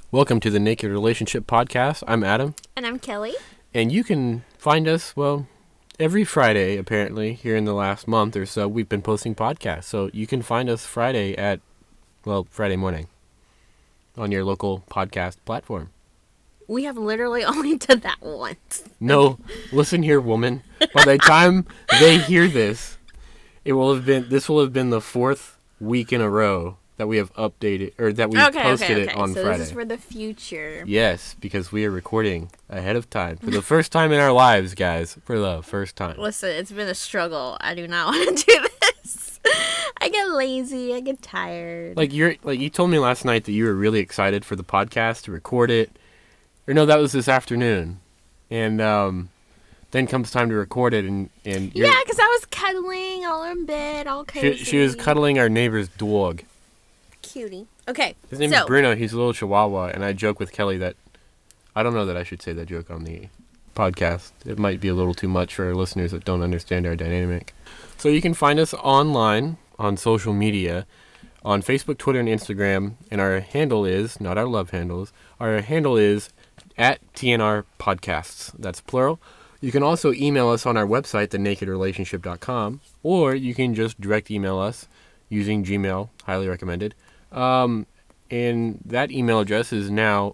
Welcome to the Naked Relationship Podcast. I'm Adam. And I'm Kelly. And you can find us, every Friday, apparently, here in the last month or so, we've been posting podcasts. So you can find us Friday at, Friday morning on your local podcast platform. We have literally only done that once. No, listen here, woman. By the time they hear this, this will have been the fourth week in a row that we have updated, or that we posted it on so Friday. This is for the future. Yes, because we are recording ahead of time. For the first time in our lives, guys. For the first time. Listen, it's been a struggle. I do not want to do this. I get lazy. I get tired. You told me last night that you were really excited for the podcast to record it. Or no, that was this afternoon. And then comes time to record it, and yeah, because I was cuddling all in bed, all cozy. She was cuddling our neighbor's dog. Cutie. Okay. His name is Bruno. He's a little chihuahua, and I joke with Kelly that I don't know that I should say that joke on the podcast. It might be a little too much for our listeners that don't understand our dynamic. So you can find us online on social media, on Facebook, Twitter, and Instagram, and our handle is, not our love handles, our handle is at TNR Podcasts. That's plural. You can also email us on our website, thenakedrelationship.com, or you can just direct email us using Gmail, highly recommended. And that email address is now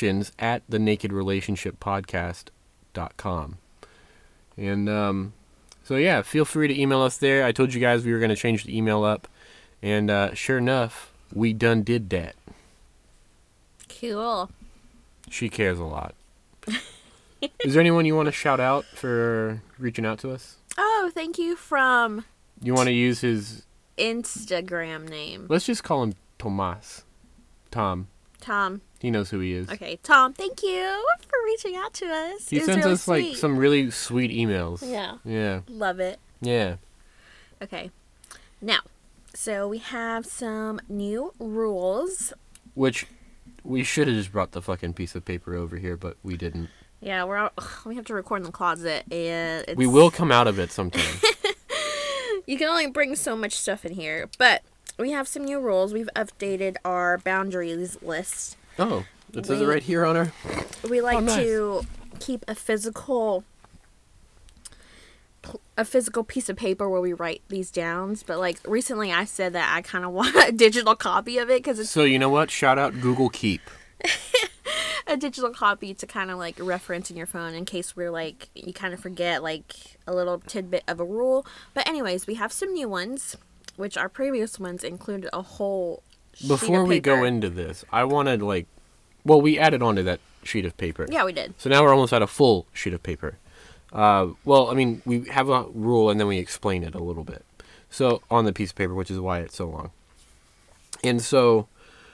questions@thenakedrelationshippodcast.com. And so yeah, feel free to email us there. I told you guys we were going to change the email up, and sure enough, we done did that. Cool. She cares a lot. Is there anyone you want to shout out for reaching out to us? Oh, thank you from... You want to use his... Instagram name. Let's just call him Tomas. Tom. He knows who he is. Okay, Tom, thank you for reaching out to us. He sends us sweet. Some really sweet emails. Yeah. Yeah. Love it. Yeah. Okay. Now, so we have some new rules. Which we should have just brought the fucking piece of paper over here, but we didn't. Yeah, we have to record in the closet, and we will come out of it sometime. You can only bring so much stuff in here, but we have some new rules. We've updated our boundaries list. Oh, it says it right here on our... We like to keep a physical piece of paper where we write these down. But recently I said that I kind of want a digital copy of it because it's... So you know what? Shout out Google Keep. A digital copy to kind of reference in your phone in case we're you kind of forget a little tidbit of a rule. But anyways, we have some new ones, which our previous ones included a whole sheet of paper. Before we go into this, I wanted we added onto that sheet of paper. Yeah, we did. So now we're almost at a full sheet of paper. We have a rule and then we explain it a little bit. So on the piece of paper, which is why it's so long. And so,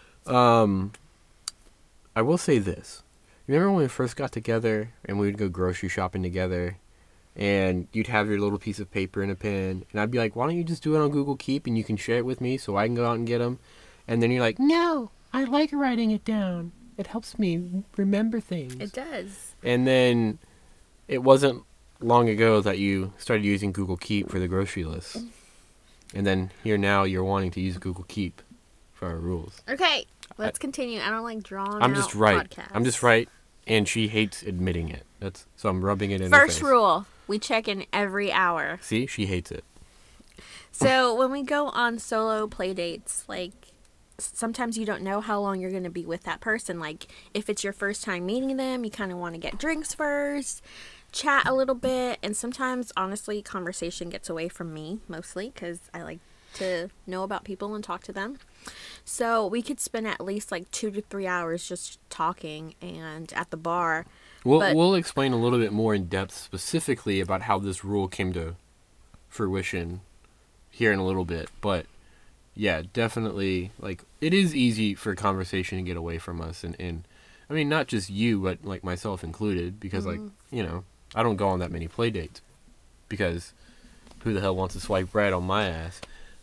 I will say this. Remember when we first got together and we would go grocery shopping together and you'd have your little piece of paper and a pen and I'd be like, why don't you just do it on Google Keep and you can share it with me so I can go out and get them? And then you're like, no, I like writing it down. It helps me remember things. It does. And then it wasn't long ago that you started using Google Keep for the grocery list. And then here now you're wanting to use Google Keep for our rules. Okay. Let's continue. I don't like drawing I'm just right. podcasts. I'm just right, and she hates admitting it. So I'm rubbing it in her face. First rule, we check in every hour. See? She hates it. So when we go on solo play dates, sometimes you don't know how long you're going to be with that person. If it's your first time meeting them, you kind of want to get drinks first, chat a little bit, and sometimes, honestly, conversation gets away from me, mostly, because I like to know about people and talk to them. So we could spend at least 2 to 3 hours just talking and at the bar. We'll explain a little bit more in depth specifically about how this rule came to fruition here in a little bit. But yeah, definitely it is easy for conversation to get away from us, and I mean not just you, but myself included, because I don't go on that many play dates because who the hell wants to swipe right on my ass?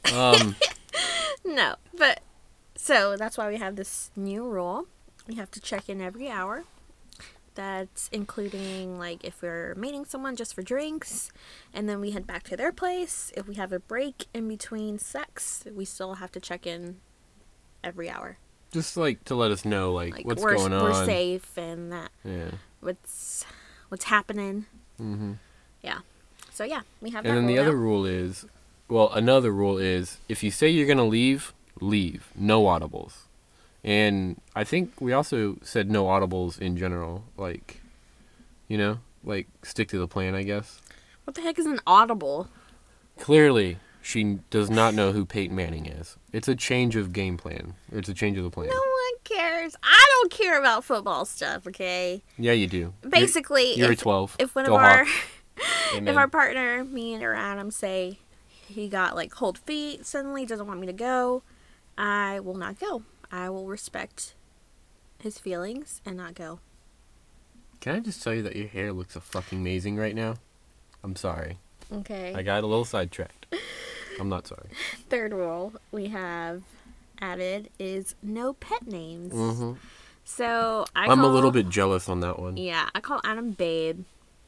No, but so that's why we have this new rule. We have to check in every hour. That's including if we're meeting someone just for drinks and then we head back to their place. If we have a break in between sex, we still have to check in every hour. Just like to let us know like what's we're, going on. We're safe and that what's happening. Mm-hmm. Yeah. So yeah, we have. And that then the rule other now. rule is, well, another rule is if you say you're gonna leave, leave. No audibles. And I think we also said no audibles in general. Like, you know, like stick to the plan, I guess. What the heck is an audible? Clearly, she does not know who Peyton Manning is. It's a change of game plan. It's a change of the plan. No one cares. I don't care about football stuff. Okay. Yeah, you do. Basically, you're a 12. If one Go of our Hawks. if our partner, me or Adam, say he got like cold feet suddenly, doesn't want me to go, I will not go. I will respect his feelings and not go. Can I just tell you that your hair looks fucking amazing right now? I'm sorry. Okay. I got a little sidetracked. I'm not sorry. Third rule we have added is no pet names. Mm-hmm. So I'm a little bit jealous on that one. Yeah, I call Adam Babe.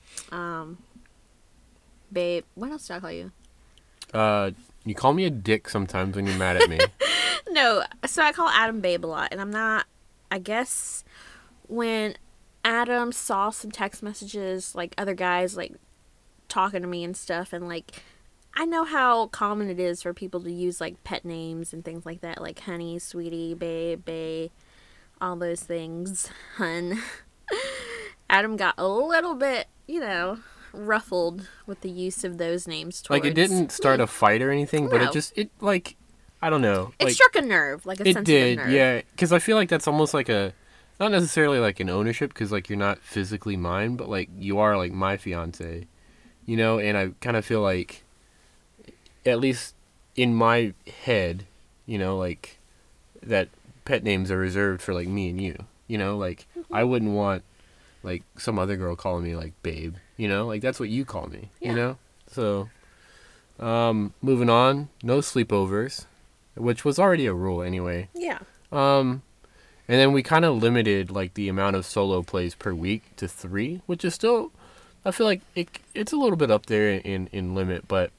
Babe. What else do I call you? You call me a dick sometimes when you're mad at me. No, so I call Adam Babe a lot, and I'm not. I guess when Adam saw some text messages, like other guys like talking to me and stuff, and like I know how common it is for people to use like pet names and things like that, like honey, sweetie, babe, all those things, hun. Adam got a little bit, ruffled with the use of those names towards Like, it didn't start a fight or anything, but No. I don't know. It struck a nerve, like a It sensitive did, nerve. yeah. Because I feel like that's almost like not necessarily like an ownership, because like you're not physically mine, but like you are like my fiance, and I kind of feel like, at least in my head, like that pet names are reserved for like me and you, like I wouldn't want like some other girl calling me like babe, like that's what you call me, so moving on, no sleepovers, which was already a rule anyway. Yeah. And then we kind of limited like the amount of solo plays per week to 3, which is still, I feel like it's a little bit up there in limit, but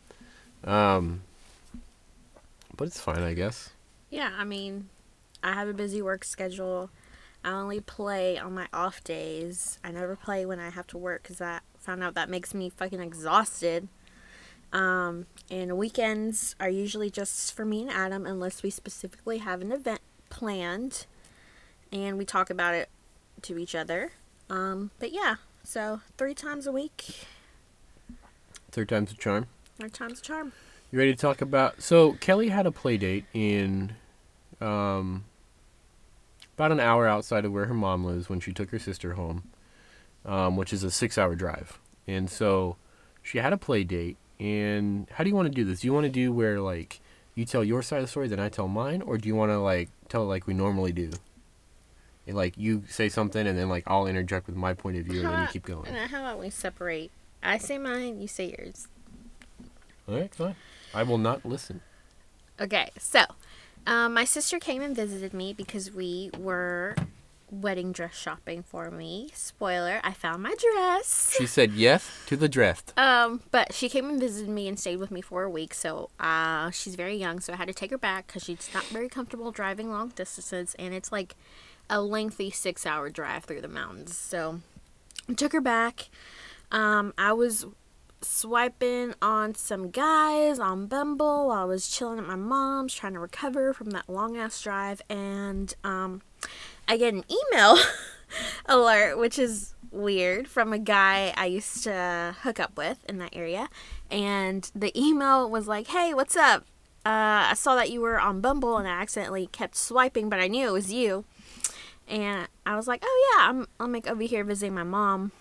it's fine, I guess. Yeah, I mean, I have a busy work schedule. I only play on my off days. I never play when I have to work because I found out that makes me fucking exhausted. And weekends are usually just for me and Adam unless we specifically have an event planned and we talk about it to each other. But yeah, so 3 times a week. 3 times a charm. 3 times a charm. You ready to talk about... So, Kelly had a play date in about an hour outside of where her mom lives when she took her sister home, which is a 6-hour drive. And so, she had a play date. And how do you want to do this? Do you want to do where, like, you tell your side of the story, then I tell mine? Or do you want to, like, tell it like we normally do? And, like, you say something, and then, like, I'll interject with my point of view, and then you keep going. How about we separate? I say mine, you say yours. All right, fine. I will not listen. Okay, so my sister came and visited me because we were wedding dress shopping for me. Spoiler, I found my dress. She said yes to the dress. But she came and visited me and stayed with me for a week. So she's very young, so I had to take her back because she's not very comfortable driving long distances, and it's like a lengthy 6-hour drive through the mountains. So I took her back. I was swiping on some guys on Bumble while I was chilling at my mom's trying to recover from that long ass drive, and I get an email alert, which is weird, from a guy I used to hook up with in that area, and the email was like, hey, what's up, I saw that you were on Bumble and I accidentally kept swiping, but I knew it was you. And I was like, oh yeah, I'm like over here visiting my mom.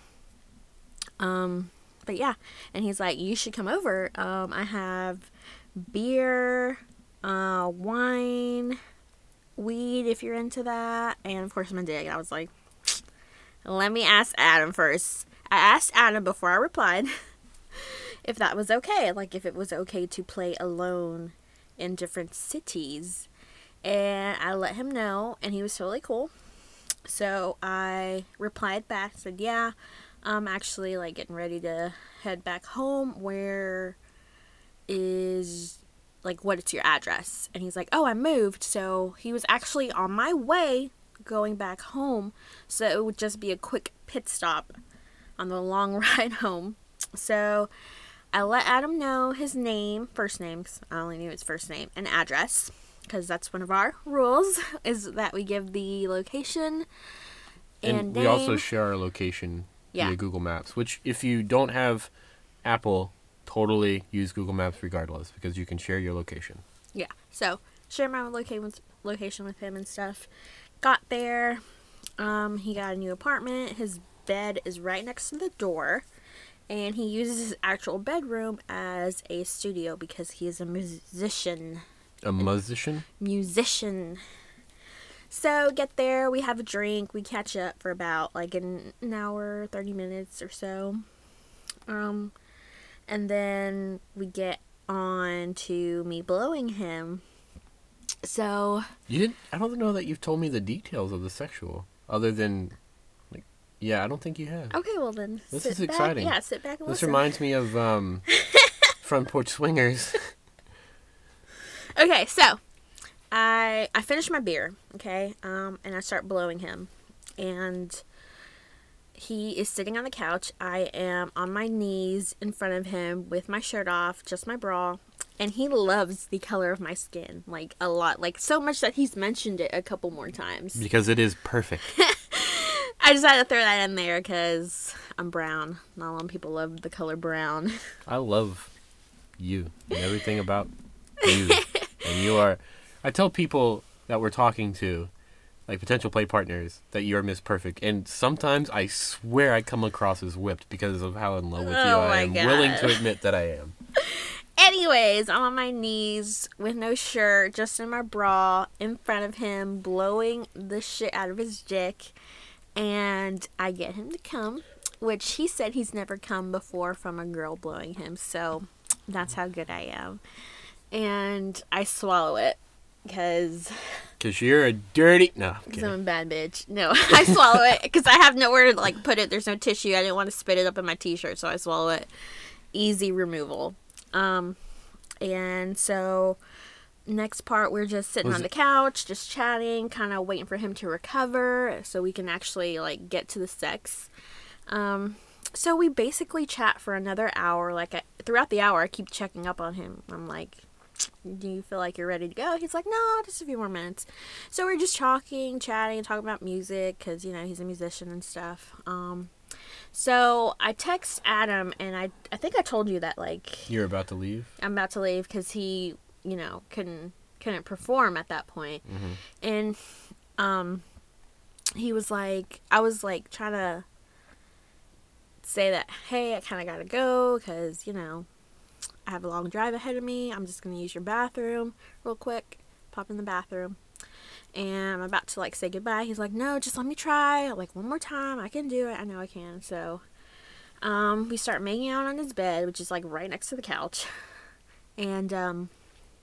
But yeah, and he's like, you should come over. I have beer, wine, weed if you're into that, and of course my dick. I was like, let me ask Adam first. I asked Adam before I replied if that was okay, like if it was okay to play alone in different cities, and I let him know, and he was totally cool. So I replied back, said, yeah, I'm actually like getting ready to head back home. Where is like, what is your address? And he's like, oh, I moved. So he was actually on my way going back home. So it would just be a quick pit stop on the long ride home. So I let Adam know his name, first name, 'cause I only knew his first name, and address, because that's one of our rules, is that we give the location and we name. also share our location via Google Maps, which if you don't have Apple, totally use Google Maps regardless, because you can share your location. Yeah, so share my location with him and stuff. Got there, he got a new apartment. His bed is right next to the door, and he uses his actual bedroom as a studio because he is a musician. A musician? Musician. So get there, we have a drink, we catch up for about like an hour, 30 minutes or so. And then we get on to me blowing him. So I don't know that you've told me the details of the sexual, other than, like, yeah, I don't think you have. okay, well then This sit is back. exciting. Yeah, sit back and This listen. reminds me of Front Porch Swingers. Okay, so I finish my beer, okay, and I start blowing him, and he is sitting on the couch. I am on my knees in front of him with my shirt off, just my bra, and he loves the color of my skin, like, a lot, like, so much that he's mentioned it a couple more times. Because it is perfect. I just had to throw that in there because I'm brown. Not a lot of people love the color brown. I love you and everything about you. And you are... I tell people that we're talking to, like potential play partners, that you're Miss Perfect. And sometimes I swear I come across as whipped because of how in love with you I am willing to admit that I am. Anyways, I'm on my knees with no shirt, just in my bra, in front of him, blowing the shit out of his dick. And I get him to come, which he said he's never come before from a girl blowing him. So that's how good I am. And I swallow it because you're a dirty... No, I'm I'm a kidding. bad bitch. No, I swallow it because I have nowhere to like put it. There's no tissue. I didn't want to spit it up in my t-shirt, so I swallow it. Easy removal. And so next part, we're just sitting on the couch, just chatting, kind of waiting for him to recover so we can actually like get to the sex. So we basically chat for another hour. Like throughout the hour, I keep checking up on him. I'm like, do you feel like you're ready to go? He's like, no, just a few more minutes. So we're just chatting, talking about music, because, you know, he's a musician and stuff. So I text Adam, and I think I told you that, like... You're about to leave? I'm about to leave, because he, you know, couldn't perform at that point. Mm-hmm. And, he was like... I was, like, trying to say that, hey, I kind of gotta go, because, you know... I have a long drive ahead of me. I'm just going to use your bathroom real quick. Pop in the bathroom. And I'm about to, like, say goodbye. He's like, no, just let me try. Like, one more time. I can do it. I know I can. So, we start making out on his bed, which is, like, right next to the couch. And,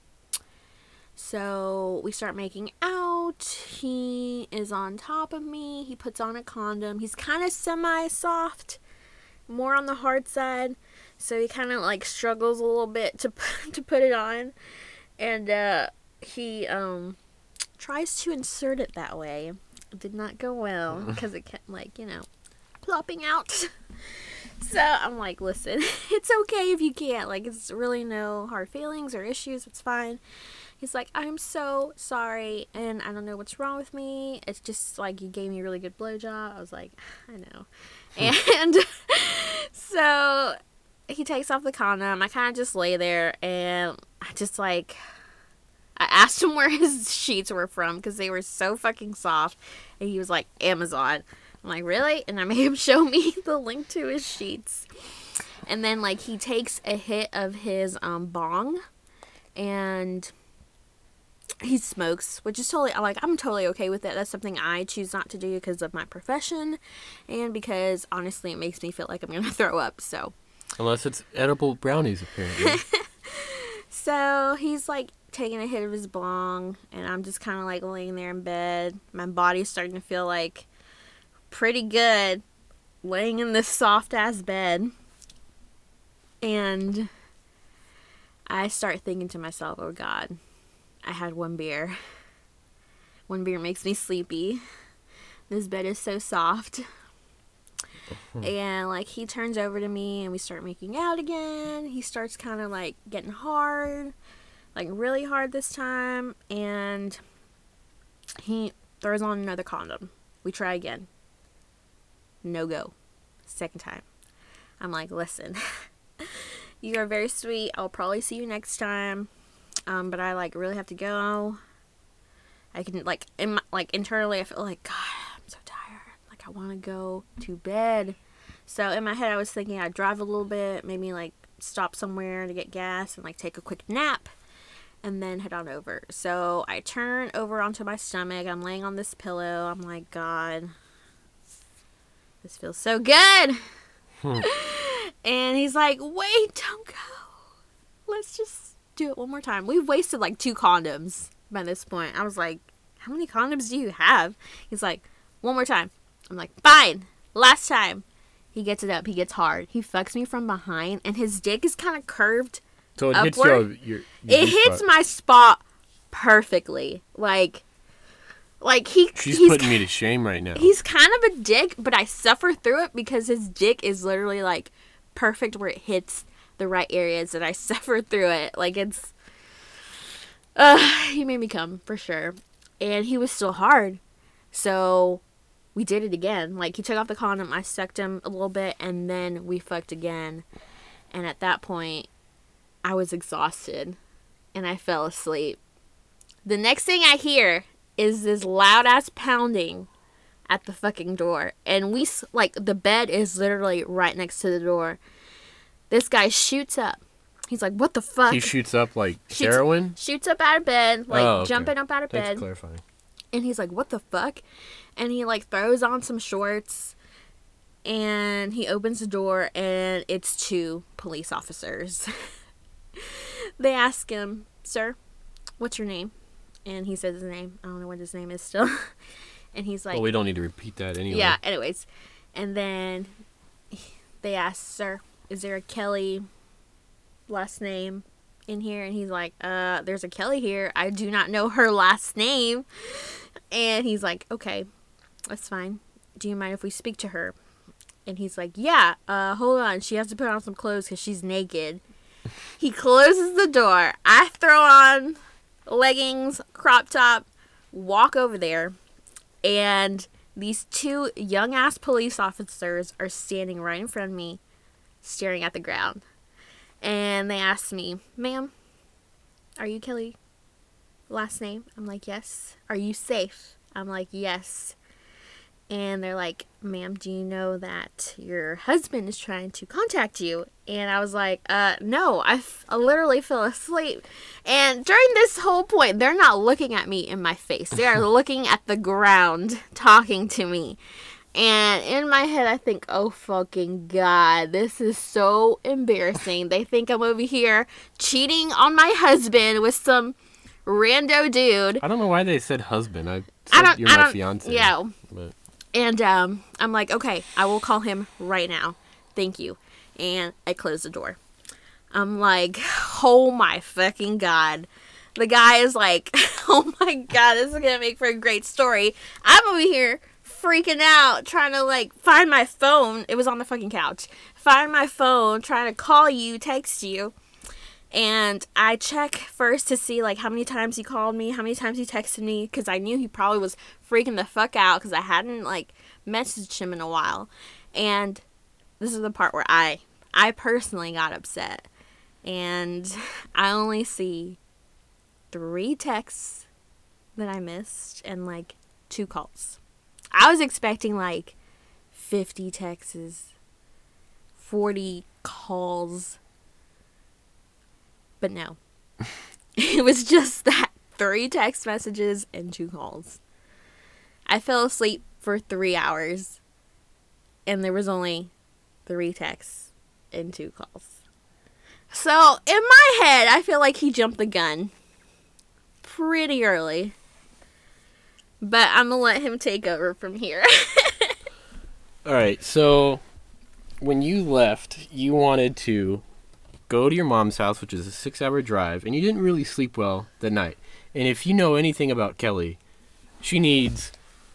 so we start making out. He is on top of me. He puts on a condom. He's kind of semi-soft. More on the hard side. So he kind of like struggles a little bit to put it on, and he tries to insert it that way. It did not go well because it kept like, you know, plopping out. So I'm like, listen, it's okay if you can't. Like, it's really no hard feelings or issues. It's fine. He's like, I'm so sorry, and I don't know what's wrong with me. It's just like you gave me a really good blowjob. I was like, I know. And so he takes off the condom. I kind of just lay there, and I just like, I asked him where his sheets were from because they were so fucking soft, and he was like, Amazon. I'm like, really? And I made him show me the link to his sheets. And then like he takes a hit of his bong, and he smokes, which is totally, like, I'm totally okay with it. That's something I choose not to do because of my profession, and because honestly it makes me feel like I'm gonna throw up. So unless it's edible brownies, apparently. So he's like taking a hit of his bong, and I'm just kind of like laying there in bed. My body's starting to feel like pretty good laying in this soft ass bed, and I start thinking to myself, oh God, I had one beer. One beer makes me sleepy. This bed is so soft. And, like, he turns over to me and we start making out again. He starts kind of, like, getting hard. Like, really hard this time. And he throws on another condom. We try again. No go. Second time. I'm like, listen, you are very sweet. I'll probably see you next time. But I, like, really have to go. I can, like, internally I feel like, God, I'm so tired. I want to go to bed. So in my head I was thinking I'd drive a little bit, maybe like stop somewhere to get gas and like take a quick nap and then head on over. So I turn over onto my stomach. I'm laying on this pillow. I'm like, God, this feels so good. And he's like, wait, don't go. Let's just do it one more time. We've wasted like 2 condoms by this point. I was like, how many condoms do you have? He's like, one more time. I'm like, fine. Last time. He gets it up. He gets hard. He fucks me from behind, and his dick is kind of curved So it upward. hits your it hits my spot perfectly. Like She's putting me to shame right now. He's kind of a dick, but I suffer through it because his dick is literally, like, perfect where it hits the right areas, and I suffer through it. Like, it's... he made me come, for sure. And he was still hard. So... we did it again. Like, he took off the condom, I sucked him a little bit, and then we fucked again. And at that point, I was exhausted, and I fell asleep. The next thing I hear is this loud-ass pounding at the fucking door. And the bed is literally right next to the door. This guy shoots up. He's like, what the fuck? He shoots up like heroin? Shoots up out of bed, jumping up out of bed. Thanks for clarifying. And he's like, what the fuck? And he, like, throws on some shorts. And he opens the door. And it's 2 police officers. They ask him, sir, what's your name? And he says his name. I don't know what his name is still. And he's like... well, we don't need to repeat that anyway. Yeah, anyways. And then they ask, sir, is there a Kelly last name in here? And he's like, there's a Kelly here. I do not know her last name. And he's like, okay, that's fine. Do you mind if we speak to her? And he's like, yeah, hold on. She has to put on some clothes because she's naked. He closes the door. I throw on leggings, crop top, walk over there. And these 2 young-ass police officers are standing right in front of me, staring at the ground. And they ask me, ma'am, are you Kelly? Last name? I'm like, yes. Are you safe? I'm like, yes. And they're like, ma'am, do you know that your husband is trying to contact you? And I was like, no, I literally fell asleep. And during this whole point, they're not looking at me in my face. They are looking at the ground, talking to me. And in my head, I think, oh, fucking God, this is so embarrassing. They think I'm over here cheating on my husband with some rando dude. I don't know why they said husband. I said you're my fiance. Yeah. But. And I'm like, okay, I will call him right now. Thank you. And I close the door. I'm like, oh my fucking God. The guy is like, oh my God, this is going to make for a great story. I'm over here freaking out, trying to, like, find my phone. It was on the fucking couch. Find my phone, trying to call you, text you. And I check first to see, like, how many times he called me, how many times he texted me, because I knew he probably was freaking the fuck out, because I hadn't, like, messaged him in a while. And this is the part where I personally got upset. And I only see 3 texts that I missed and, like, 2 calls. I was expecting, like, 50 texts, 40 calls. But no. It was just that 3 text messages and 2 calls. I fell asleep for 3 hours. And there was only 3 texts and 2 calls. So, in my head, I feel like he jumped the gun pretty early. But I'm going to let him take over from here. Alright, so when you left, you wanted to go to your mom's house, which is a 6-hour drive, and you didn't really sleep well that night. And if you know anything about Kelly, she needs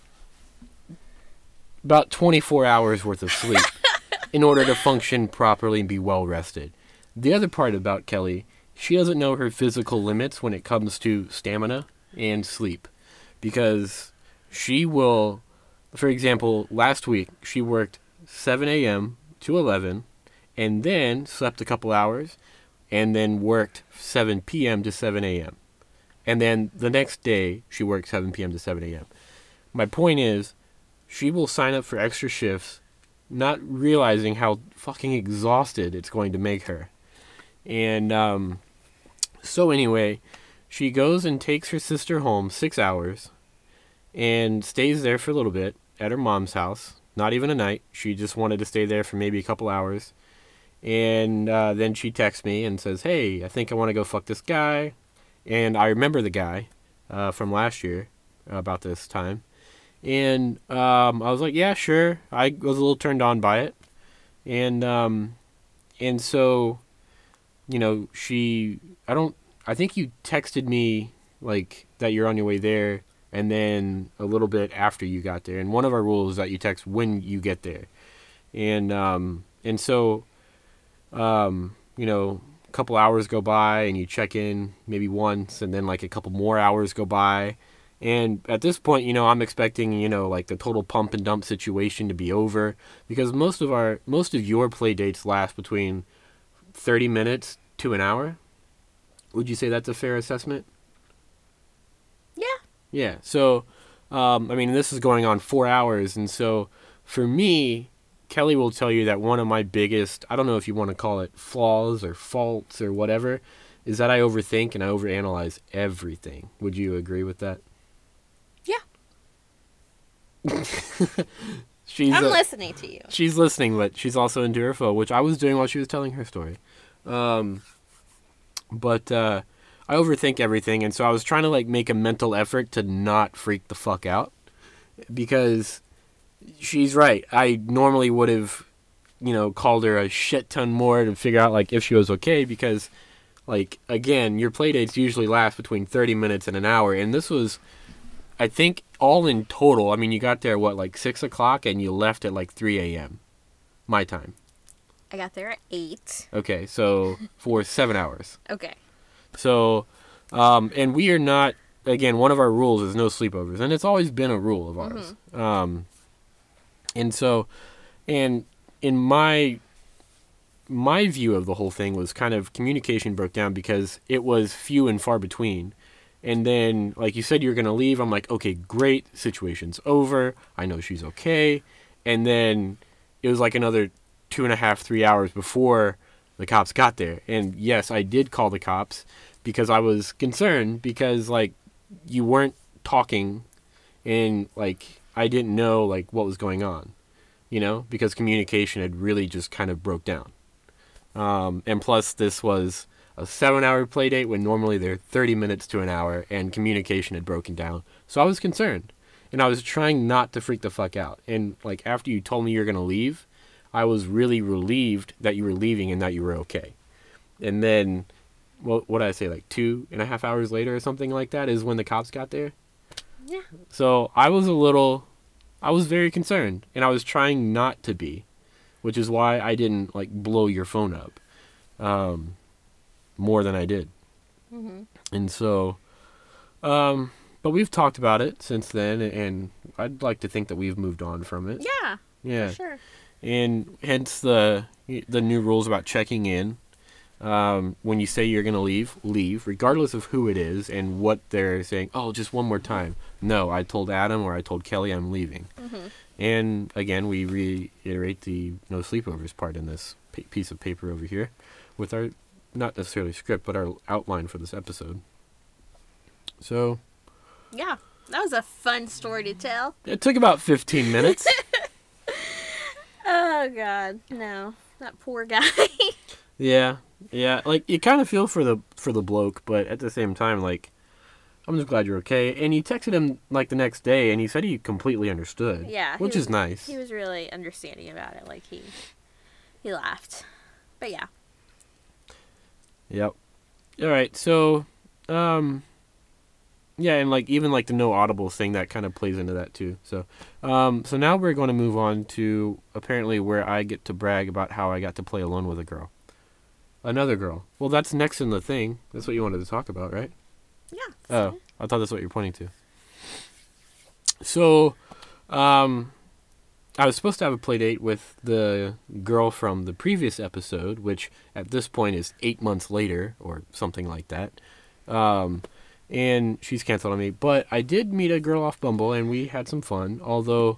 about 24 hours worth of sleep in order to function properly and be well rested. The other part about Kelly, she doesn't know her physical limits when it comes to stamina and sleep. Because she will, for example, last week, she worked 7 a.m. to 11, and then slept a couple hours, and then worked 7 p.m. to 7 a.m. And then the next day, she worked 7 p.m. to 7 a.m. My point is, she will sign up for extra shifts, not realizing how fucking exhausted it's going to make her. And so anyway, she goes and takes her sister home 6 hours and stays there for a little bit at her mom's house. Not even a night. She just wanted to stay there for maybe a couple hours. And then she texts me and says, hey, I think I want to go fuck this guy. And I remember the guy from last year about this time. And I was like, yeah, sure. I was a little turned on by it. And so, you know, I think you texted me, like, that you're on your way there, and then a little bit after you got there. And one of our rules is that you text when you get there. And so, you know, a couple hours go by, and you check in maybe once, and then, like, a couple more hours go by. And at this point, you know, I'm expecting, you know, like the total pump and dump situation to be over, because most of your play dates last between 30 minutes to an hour. Would you say that's a fair assessment? Yeah. Yeah. So, I mean, this is going on 4 hours. And so for me, Kelly will tell you that one of my biggest, I don't know if you want to call it flaws or faults or whatever, is that I overthink and I overanalyze everything. Would you agree with that? Yeah. I'm listening to you. She's listening, but she's also into her phone, which I was doing while she was telling her story. But I overthink everything, and so I was trying to like make a mental effort to not freak the fuck out, because she's right. I normally would have, you know, called her a shit ton more to figure out like if she was okay, because like again, your play dates usually last between 30 minutes and an hour, and this was, I think, all in total. I mean, you got there like 6 o'clock, and you left at like 3 a.m. my time. I got there at 8. Okay, so for 7 hours. Okay. So, and we are not, again, one of our rules is no sleepovers, and it's always been a rule of ours. Mm-hmm. And so, and in my view of the whole thing was kind of communication broke down because it was few and far between. And then, like you said, you're going to leave. I'm like, okay, great. Situation's over. I know she's okay. And then it was like another 2.5, 3 hours before the cops got there. And yes, I did call the cops because I was concerned because, like, you weren't talking and, like, I didn't know, like, what was going on, you know, because communication had really just kind of broke down. And plus, this was a 7-hour play date when normally they're 30 minutes to an hour, and communication had broken down. So I was concerned, and I was trying not to freak the fuck out. And, like, after you told me you're going to leave, I was really relieved that you were leaving and that you were okay. And then, what did I say, like 2.5 hours later or something like that is when the cops got there? Yeah. So I was very concerned, and I was trying not to be, which is why I didn't, like, blow your phone up more than I did. Mm-hmm. And so, but we've talked about it since then, and I'd like to think that we've moved on from it. Yeah. Yeah. For sure. And hence the new rules about checking in. When you say you're going to leave, regardless of who it is and what they're saying. Oh, just one more time. No, I told Adam or I told Kelly I'm leaving. Mm-hmm. And again, we reiterate the no sleepovers part in this piece of paper over here with our, not necessarily script, but our outline for this episode. So. Yeah, that was a fun story to tell. It took about 15 minutes. Oh, God, no. That poor guy. Yeah, like, you kind of feel for the bloke, but at the same time, like, I'm just glad you're okay. And you texted him, like, the next day, and he said he completely understood. Yeah. Which is nice. He was really understanding about it. Like, he laughed. But, yeah. Yep. All right. So, yeah, and like even like the no audibles thing that kind of plays into that too. So, so now we're going to move on to apparently where I get to brag about how I got to play alone with a girl, another girl. Well, that's next in the thing. That's what you wanted to talk about, right? Yeah. Oh, I thought that's what you're pointing to. So, I was supposed to have a play date with the girl from the previous episode, which at this point is 8 months later or something like that. And she's canceled on me. But I did meet a girl off Bumble, and we had some fun, although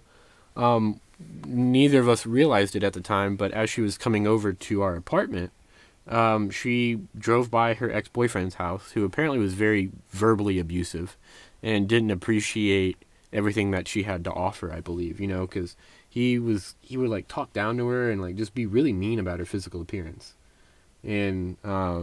neither of us realized it at the time. But as she was coming over to our apartment, she drove by her ex-boyfriend's house, who apparently was very verbally abusive and didn't appreciate everything that she had to offer, I believe, you know, because he would like talk down to her and like just be really mean about her physical appearance. And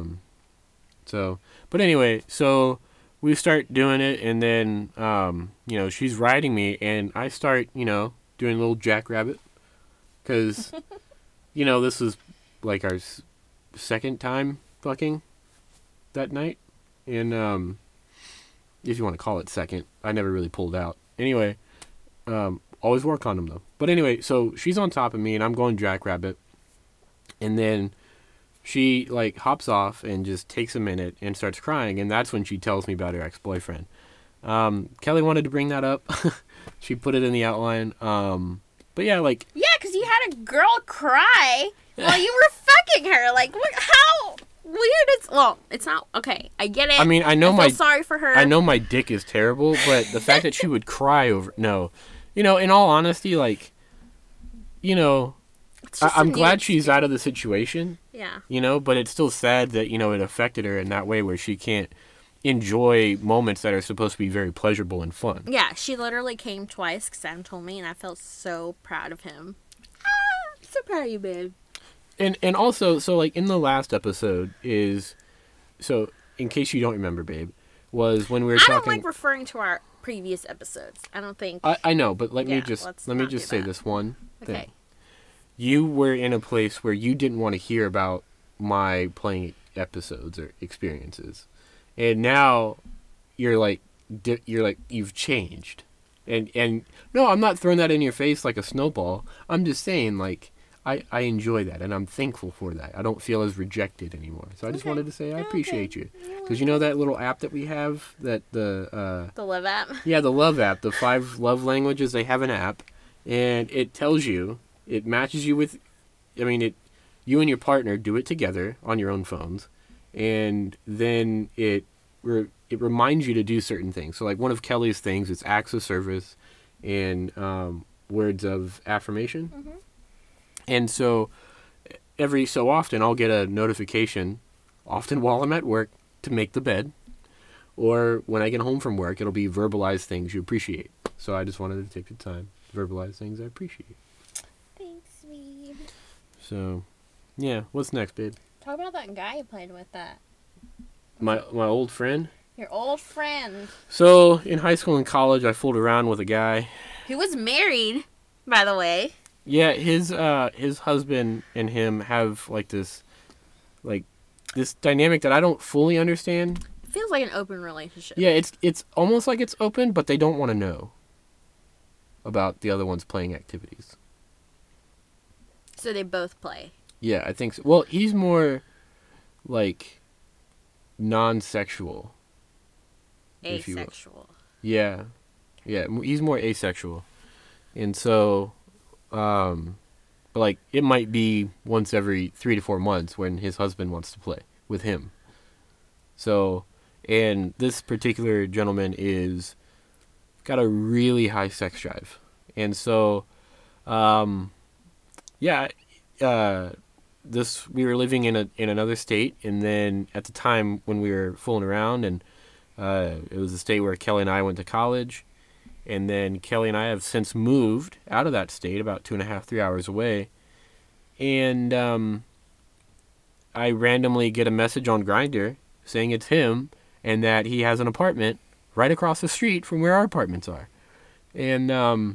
so, but anyway, so we start doing it, and then you know, she's riding me, and I start, you know, doing a little jackrabbit, because you know, this was like our second time fucking that night, and if you want to call it second, I never really pulled out. Anyway, always wore a condom though. But anyway, so she's on top of me, and I'm going jackrabbit, and then she like hops off and just takes a minute and starts crying, and that's when she tells me about her ex-boyfriend. Kelly wanted to bring that up. She put it in the outline. But yeah, like Yeah, because you had a girl cry while you were fucking her. Like, what? How weird is? Well, it's not okay. I get it. I mean, I know I feel sorry for her. I know my dick is terrible, but the fact that she would cry over you know, in all honesty, like, you know, I'm glad she's out of the situation. Yeah. You know, but it's still sad that, you know, it affected her in that way where she can't enjoy moments that are supposed to be very pleasurable and fun. Yeah, she literally came twice because Adam told me, and I felt so proud of him. I'm so proud of you, babe. And also, so like in the last episode so in case you don't remember, babe, was when we were talking. I don't like referring to our previous episodes. I don't think. I know, but let me just say this one thing. Okay. You were in a place where you didn't want to hear about my playing episodes or experiences, and now you're like you've changed, and no, I'm not throwing that in your face like a snowball. I'm just saying like I enjoy that, and I'm thankful for that. I don't feel as rejected anymore. So I just wanted to say I appreciate you, because you know that little app that we have, that the Love app. Yeah, the Love app, the 5 love languages. They have an app, and it tells you. It matches you with, I mean, you and your partner do it together on your own phones, and then it reminds you to do certain things. So like one of Kelly's things is acts of service and words of affirmation. Mm-hmm. And so every so often I'll get a notification, often while I'm at work, to make the bed, or when I get home from work, it'll be verbalize things you appreciate. So I just wanted to take the time to verbalize things I appreciate. So, yeah. What's next, babe? Talk about that guy you played with. That my old friend. Your old friend. So in high school and college, I fooled around with a guy who was married, by the way. Yeah, his husband and him have like this dynamic that I don't fully understand. It feels like an open relationship. Yeah, it's almost like it's open, but they don't want to know about the other one's playing activities. So they both play. Yeah, I think so. Well, he's more like non-sexual. Asexual. Yeah. Yeah, he's more asexual. And so but like it might be once every 3 to 4 months when his husband wants to play with him. So, and this particular gentleman is got a really high sex drive. And so we were living in another state, and then at the time when we were fooling around, and it was the state where Kelly and I went to college, and then Kelly and I have since moved out of that state, about 2.5, 3 hours away, and I randomly get a message on Grindr saying it's him and that he has an apartment right across the street from where our apartments are, and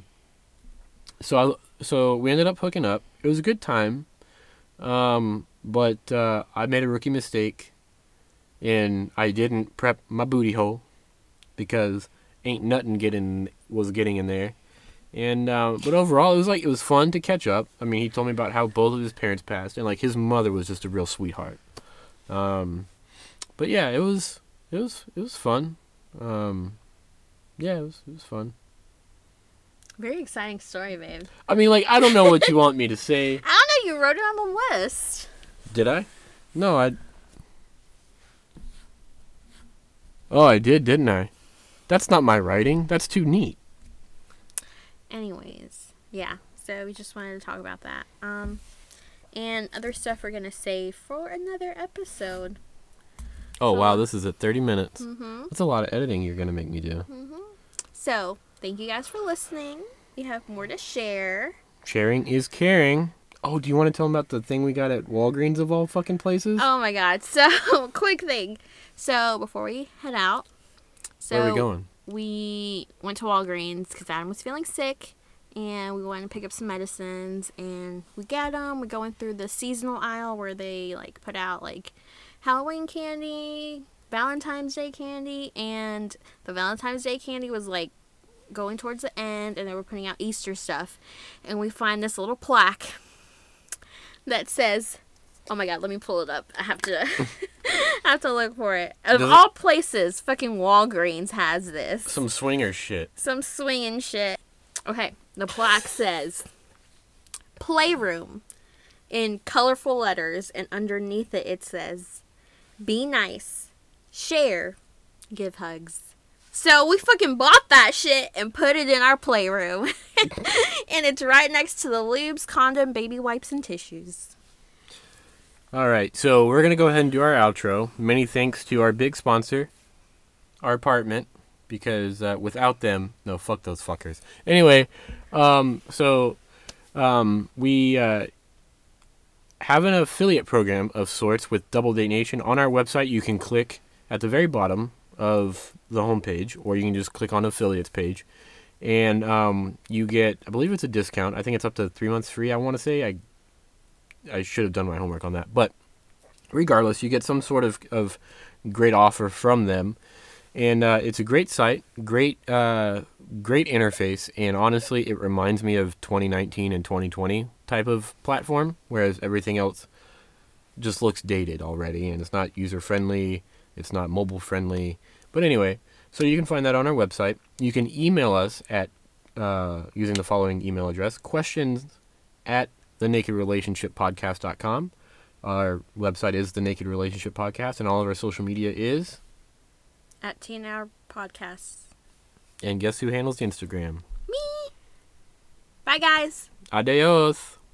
so we ended up hooking up. It was a good time, but I made a rookie mistake and I didn't prep my booty hole because ain't nothing was getting in there. And but overall, it was fun to catch up. I mean, he told me about how both of his parents passed, and like his mother was just a real sweetheart. But yeah, it was fun. Yeah, it was fun. Very exciting story, babe. I mean, like, I don't know what you want me to say. I don't know. You wrote it on the list. Did I? No, Oh, I did, didn't I? That's not my writing. That's too neat. Anyways, yeah. So we just wanted to talk about that. And other stuff we're gonna save for another episode. Oh, wow, this is at 30 minutes. Mm-hmm. That's a lot of editing you're going to make me do. Mm-hmm. So, thank you guys for listening. We have more to share. Sharing is caring. Oh, do you want to tell them about the thing we got at Walgreens of all fucking places? Oh my god. So, quick thing. So, before we head out. Where are we going? We went to Walgreens because Adam was feeling sick. And we went and pick up some medicines. And we got them. We're going through the seasonal aisle where they, like, put out, like, Halloween candy, Valentine's Day candy, and the Valentine's Day candy was like going towards the end, and they were putting out Easter stuff. And we find this little plaque that says, oh my god, let me pull it up. I have to I have to look for it. Of all places, fucking Walgreens has this. Some swinger shit. Some swinging shit. Okay, the plaque says Playroom in colorful letters, and underneath it says, be nice, share, give hugs. So we fucking bought that shit and put it in our playroom. And it's right next to the lubes, condom, baby wipes, and tissues. All right, so we're going to go ahead and do our outro. Many thanks to our big sponsor, our apartment, because without them, no, fuck those fuckers. Anyway, we have an affiliate program of sorts with Double Date Nation. On our website, you can click at the very bottom of the homepage, or you can just click on the affiliates page, and you get, I believe it's a discount. I think it's up to 3 months free, I want to say. I should have done my homework on that. But regardless, you get some sort of great offer from them. And it's a great site, great interface, and honestly, it reminds me of 2019 and 2020 type of platform, whereas everything else just looks dated already, and it's not user-friendly, it's not mobile-friendly. But anyway, so you can find that on our website. You can email us at, using the following email address, questions@thenakedrelationshippodcast.com. Our website is The Naked Relationship Podcast, and all of our social media is at TNR Podcasts. And guess who handles the Instagram? Me! Bye, guys. Adios.